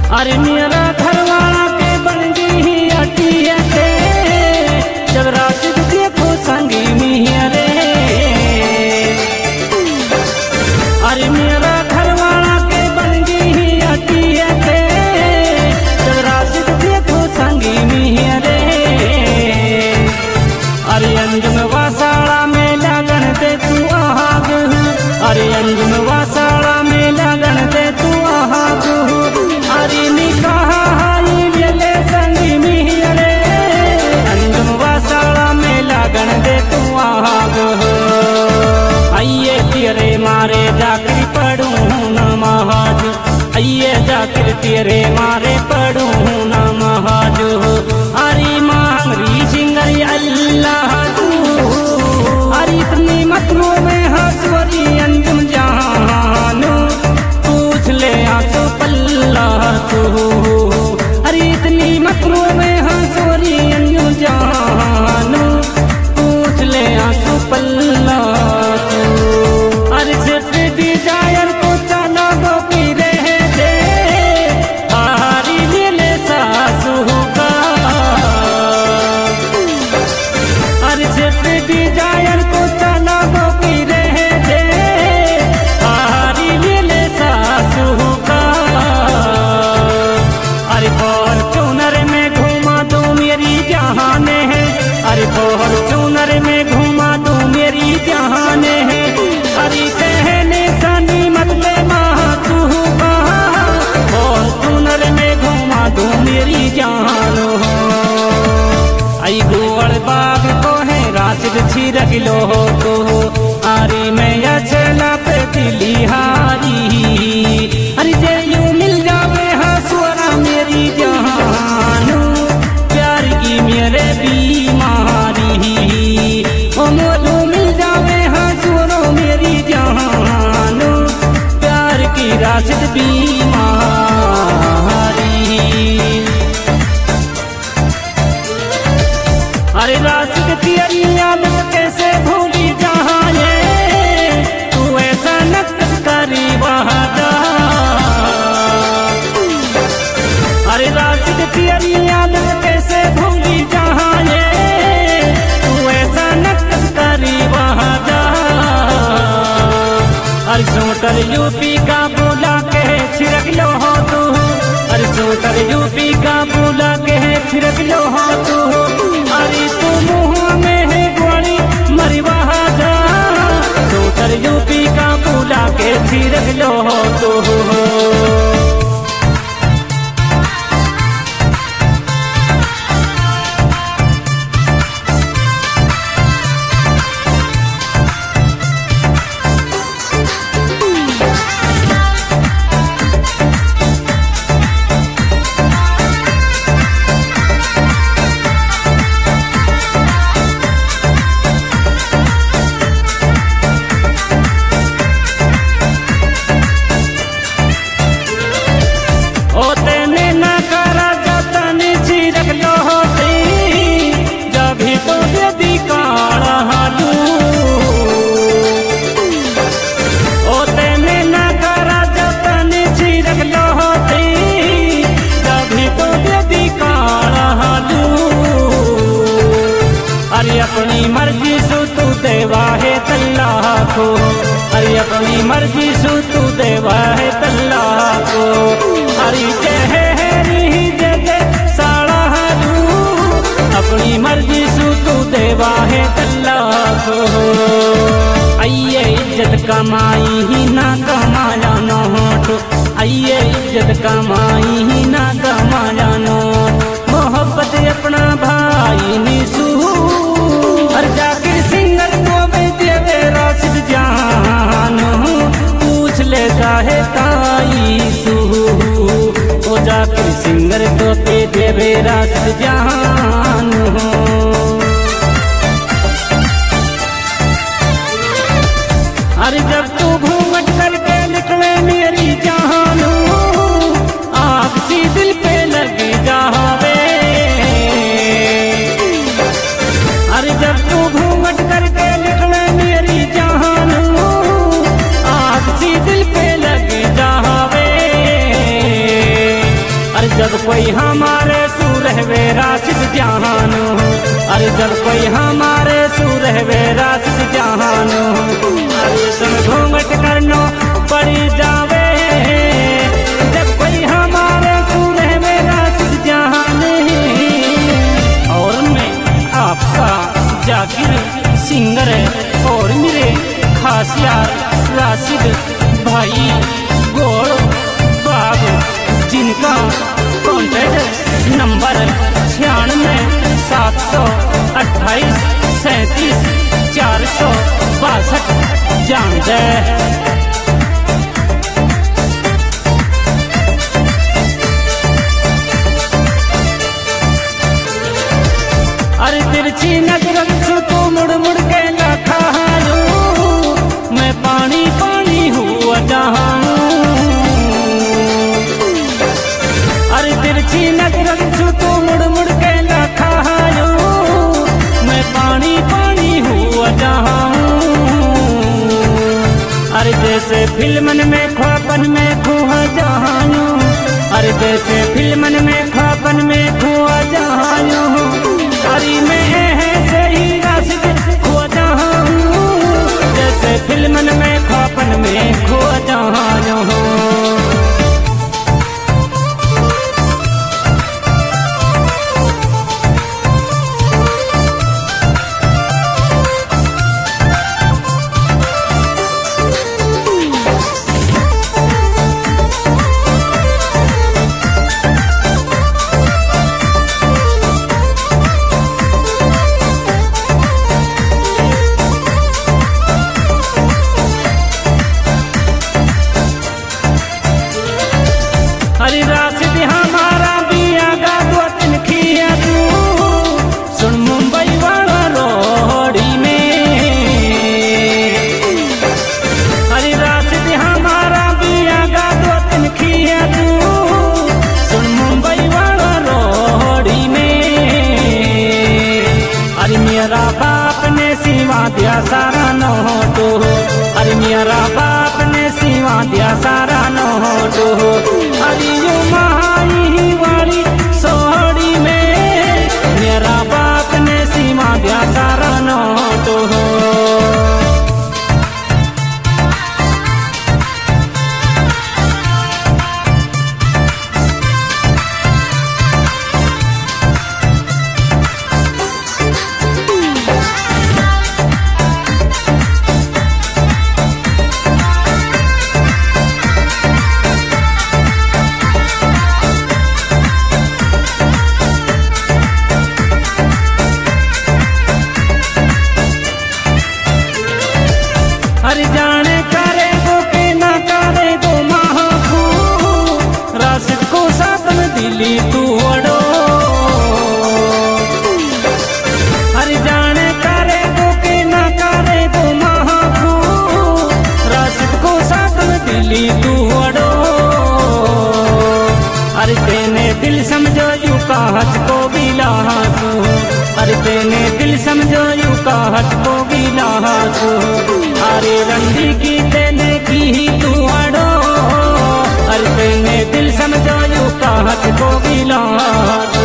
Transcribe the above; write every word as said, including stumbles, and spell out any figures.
अरे मेरा घर वाला के बन गई अटिया थे जब राशिद देखो संगी मिहरे। अरे मेरा घर वाला के बन गई अटिया थे जब राशिद देखो संगी मिहरे। अरे अंजुम वासाड़ा में लगन दे तू आग, अरे अंजुम वासाड़ा में लगन दे तू आग। अरे निकाह हाई ले संगी मिहरे अंजुम वासाड़ा में लगन दे तू आग। आइए तेरे मारे जाकर पढ़ूं नमाज, आइए जाकर तेरे मारे पढ़ूं नमाज। अरे मांगरी सिंगरी अल्लाह तू, अरे इतनी मतलों में हंसवरी अंजुम जानो पूछ ले आंसू पल्ला तू। अरे इतनी मतलों में हंसवरी अंजुम जानो पूछ ले आंसू पल्ला तू। अरे सिर्फ डिजायर को चलो गो पी रहे थे हारी ले सासू का। अरे सिर्फ डिजायर को चलो गो पी रहे थे हारी ले सासू का। अरे फॉर्च्यूनर में घुमा दो मेरी जहान है, अरे फॉर्च्यूनर में घुमा दो मेरी जहान है। अरे कहने सनी मतले मातू का फॉर्च्यूनर में घुमा दो मेरी जान हो। आई गोड़ बाग को है राशिद छिरक लो तो, अरे मैं अचला पे दिली हारी। अरे जे यूं मिल जावे हंसुरा मेरी जान प्यार की मेरे बीमारी। ओ मोलू मिल जावे हंसुरो मेरी जान प्यार की राशिद बीमारी। अरे राशिद तेरी याद कैसे भूली जाए तू ऐसा नक्श करी वहादा। अरे राशिद तेरी याद कैसे भूली जाए तू ऐसा नक्श करी वहादा। अरे सोटर यूपी का बोला के छिड़क लो हो तू, अरे सोटर यूपी का बोला के छिड़क लो हो तू। अरे तू मुँह में है गोली मरी बहादा सोटर यूपी का बोला के छिड़क लो हो तू। अरे अपनी मर्जी सु तू देवा है तल्ला को, अरे अपनी मर्जी सु तू देवा है तल्ला को। अरे चेहरी जगे साड़ा दू अपनी मर्जी सु तू देवा है तल्ला को। आइए इज्जत कमाई ही ना कमाया नोट, आइए इज्जत कमाई ही ना कमाया नोट। मोहब्बत अपना भाई निसू और जाकिर सिंगर को देवे राशिद जान पूछ ले काहे ताई सू। ओ जाकिर सिंगर को पे देवे राशिद जान हो। अरे जब तू घूंघट करके निकले मेरी जान आप सी दिल पे लगी जावे। अरे जब तू घूंघट करके निकले मेरी जान आप सी दिल पे लगी जावे। जब कोई हमारे सूरहवे राशिद जहान हो, अरे जब कोई हमारे सूरहवे राशिद जहान हो, अरे सुन घूंघट करनो पड़ी जावे, जब कोई हमारे सूरहवे राशिद जहान। और मैं आपका जाकिर सिंगर और मेरे खास यार राशिद भाई गोड़ बाबू, जिनका कॉन्टैक्ट नंबर छियानवे सात सौ अट्ठाईस सैंतीस चार सौ बासठ जान दे। अरे तिरछी नजर से तू मुड़ मुड़ के लखा मैं पानी पानी हुआ जहां। अरे तिरछी नजर से तू मुड़ मुड़ के लखा मैं पानी पानी हुआ जहां। अरे जैसे फिल्मन में ख्वाबन में खुआ जहां, अरे जैसे फिल्मन में ख्वाबन में खुआ जहां, अरे मैं है सही राशिद खुआ जहां, जैसे फिल्मन में ख्वाबन में खुआ जहां। अरे राशिद हमारा बिया गा दो तीन खिया तू सुन मुंबई वाला रोड़ी में। अरे राशिद हमारा बिया गा दो तीन खिया तू सुन मुंबई वाला रोड़ी में। अरे मेरा बाप ने सिवा दिया सारा नोटो, अरे मेरा बाप ने सिवा दिया सारा नोटो। अरे यो महाई वाली सोहड़ी में मेरा बाप ने सीमा दिया सारा नोटो। अरे जाने करे गो के ना करे गो महाखू राशिद को साथ में दिली तू अड़ो। अरे जाने करे गो के ना करे गो महाखू राशिद को साथ में दिली तू अड़ो। अरे तेने दिल समझो यू कहत को गिला तू, अरे तेने दिल समझो यू कहत को गिला तू। अरे रंडी की तेने की ही तू अड़ो, अरे तेने दिल समझो यू कहत को गिला।